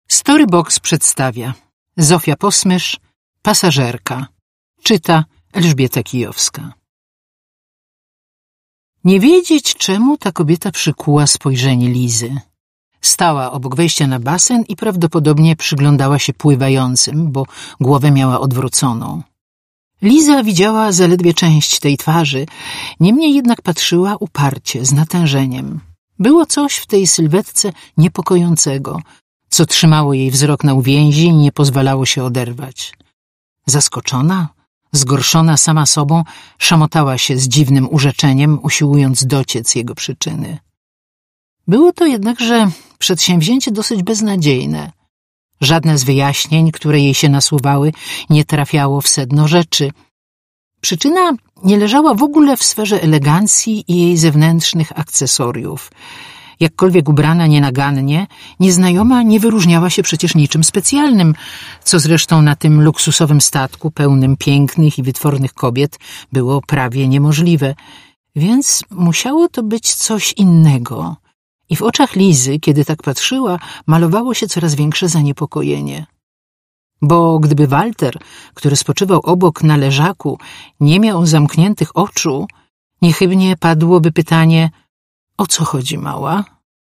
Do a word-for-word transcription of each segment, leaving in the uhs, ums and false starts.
Storybox przedstawia Zofia Posmysz, Pasażerka. Czyta Elżbieta Kijowska. Nie wiedzieć, czemu ta kobieta przykuła spojrzenie Lizy. Stała obok wejścia na basen i prawdopodobnie przyglądała się pływającym, bo głowę miała odwróconą. Liza widziała zaledwie część tej twarzy, niemniej jednak patrzyła uparcie, z natężeniem. Było coś w tej sylwetce niepokojącego, co trzymało jej wzrok na uwięzi i nie pozwalało się oderwać. Zaskoczona, zgorszona sama sobą, szamotała się z dziwnym urzeczeniem, usiłując dociec jego przyczyny. Było to jednakże przedsięwzięcie dosyć beznadziejne. Żadne z wyjaśnień, które jej się nasuwały, nie trafiało w sedno rzeczy. Przyczyna nie leżała w ogóle w sferze elegancji i jej zewnętrznych akcesoriów. Jakkolwiek ubrana nienagannie, nieznajoma nie wyróżniała się przecież niczym specjalnym, co zresztą na tym luksusowym statku pełnym pięknych i wytwornych kobiet było prawie niemożliwe. Więc musiało to być coś innego. I w oczach Lizy, kiedy tak patrzyła, malowało się coraz większe zaniepokojenie. Bo gdyby Walter, który spoczywał obok na leżaku, nie miał zamkniętych oczu, niechybnie padłoby pytanie: o co chodzi, mała?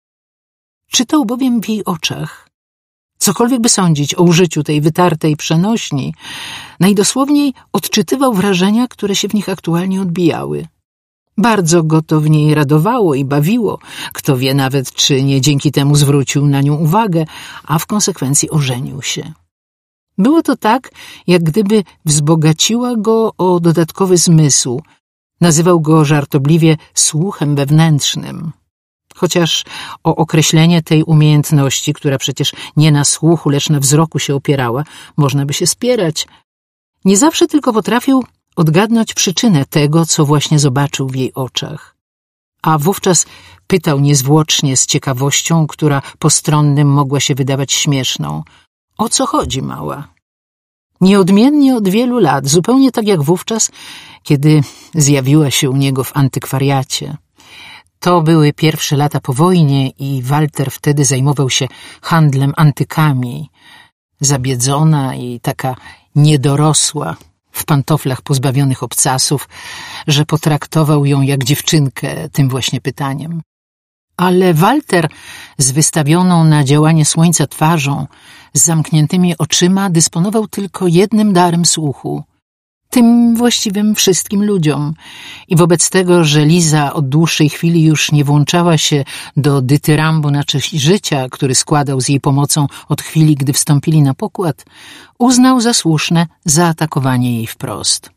Czytał bowiem w jej oczach. Cokolwiek by sądzić o użyciu tej wytartej przenośni, najdosłowniej odczytywał wrażenia, które się w nich aktualnie odbijały. Bardzo go to w niej radowało i bawiło, kto wie nawet, czy nie dzięki temu zwrócił na nią uwagę, a w konsekwencji ożenił się. Było to tak, jak gdyby wzbogaciła go o dodatkowy zmysł. Nazywał go żartobliwie słuchem wewnętrznym. Chociaż o określenie tej umiejętności, która przecież nie na słuchu, lecz na wzroku się opierała, można by się spierać. Nie zawsze tylko potrafił odgadnąć przyczynę tego, co właśnie zobaczył w jej oczach. A wówczas pytał niezwłocznie z ciekawością, która postronnym mogła się wydawać śmieszną: o co chodzi, mała? Nieodmiennie od wielu lat, zupełnie tak jak wówczas, kiedy zjawiła się u niego w antykwariacie. To były pierwsze lata po wojnie i Walter wtedy zajmował się handlem antykami. Zabiedzona i taka niedorosła, w pantoflach pozbawionych obcasów, że potraktował ją jak dziewczynkę tym właśnie pytaniem. Ale Walter z wystawioną na działanie słońca twarzą, z zamkniętymi oczyma, dysponował tylko jednym darem słuchu, tym właściwym wszystkim ludziom. I wobec tego, że Liza od dłuższej chwili już nie włączała się do dytyrambu na cześć życia, który składał z jej pomocą od chwili, gdy wstąpili na pokład, uznał za słuszne zaatakowanie jej wprost.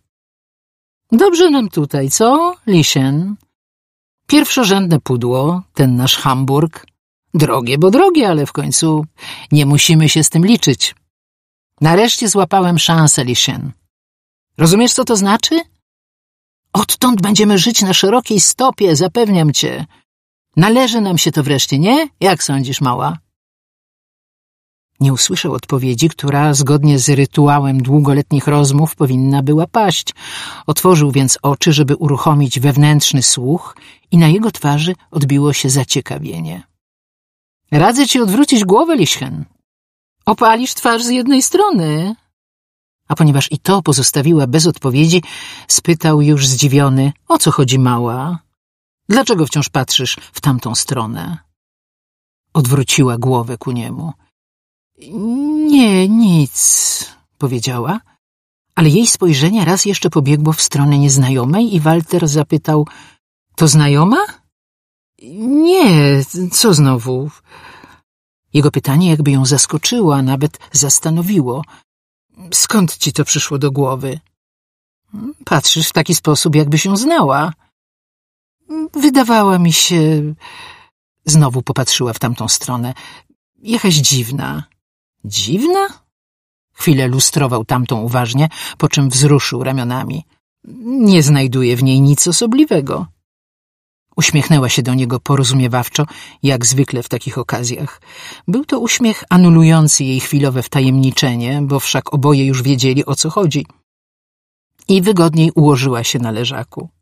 Dobrze nam tutaj, co, Lisien? Pierwszorzędne pudło, ten nasz Hamburg. Drogie, bo drogie, ale w końcu nie musimy się z tym liczyć. Nareszcie złapałem szansę, Lisien. Rozumiesz, co to znaczy? Odtąd będziemy żyć na szerokiej stopie, zapewniam cię. Należy nam się to wreszcie, nie? Jak sądzisz, mała? Nie usłyszał odpowiedzi, która zgodnie z rytuałem długoletnich rozmów powinna była paść. Otworzył więc oczy, żeby uruchomić wewnętrzny słuch, i na jego twarzy odbiło się zaciekawienie. Radzę ci odwrócić głowę, Liśchen. Opalisz twarz z jednej strony. A ponieważ i to pozostawiła bez odpowiedzi, spytał już zdziwiony: o co chodzi, mała? Dlaczego wciąż patrzysz w tamtą stronę? Odwróciła głowę ku niemu. Nie, nic, powiedziała, ale jej spojrzenie raz jeszcze pobiegło w stronę nieznajomej i Walter zapytał: to znajoma? Nie, co znowu? Jego pytanie jakby ją zaskoczyło, a nawet zastanowiło. Skąd ci to przyszło do głowy? Patrzysz w taki sposób, jakbyś ją znała. Wydawała mi się... Znowu popatrzyła w tamtą stronę. Jakaś dziwna. Dziwna? Chwilę lustrował tamtą uważnie, po czym wzruszył ramionami. Nie znajduję w niej nic osobliwego. Uśmiechnęła się do niego porozumiewawczo, jak zwykle w takich okazjach. Był to uśmiech anulujący jej chwilowe wtajemniczenie, bo wszak oboje już wiedzieli, o co chodzi. I wygodniej ułożyła się na leżaku.